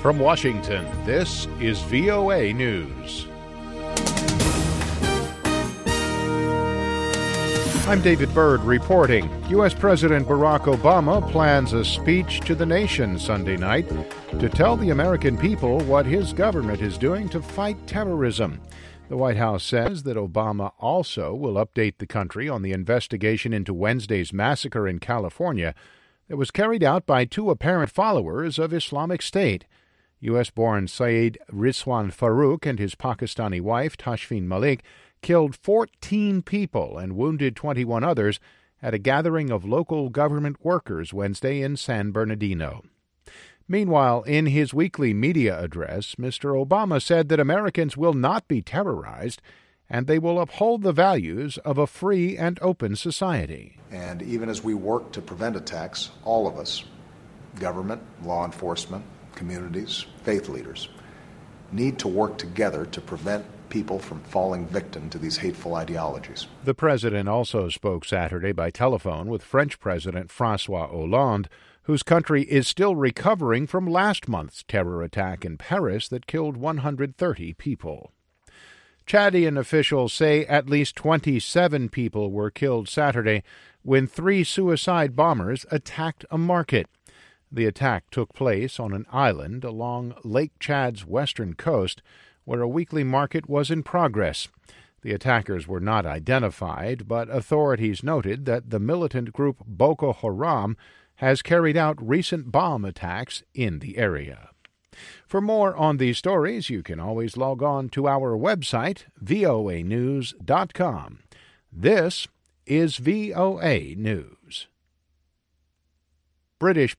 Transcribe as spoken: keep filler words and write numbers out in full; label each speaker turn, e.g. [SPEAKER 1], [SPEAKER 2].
[SPEAKER 1] From Washington, this is V O A News. I'm David Byrd reporting. U S. President Barack Obama plans a speech to the nation Sunday night to tell the American people what his government is doing to fight terrorism. The White House says that Obama also will update the country on the investigation into Wednesday's massacre in California that was carried out by two apparent followers of Islamic State. U S-born Saeed Rizwan Farook and his Pakistani wife, Tashfeen Malik, killed fourteen people and wounded twenty-one others at a gathering of local government workers Wednesday in San Bernardino. Meanwhile, in his weekly media address, Mister Obama said that Americans will not be terrorized and they will uphold the values of a free and open society.
[SPEAKER 2] And even as we work to prevent attacks, all of us, government, law enforcement, communities, faith leaders, need to work together to prevent people from falling victim to these hateful ideologies.
[SPEAKER 1] The president also spoke Saturday by telephone with French President François Hollande, whose country is still recovering from last month's terror attack in Paris that killed one hundred thirty people. Chadian officials say at least twenty-seven people were killed Saturday when three suicide bombers attacked a market. The attack took place on an island along Lake Chad's western coast, where a weekly market was in progress. The attackers were not identified, but authorities noted that the militant group Boko Haram has carried out recent bomb attacks in the area. For more on these stories, you can always log on to our website, V O A news dot com. This is V O A News. British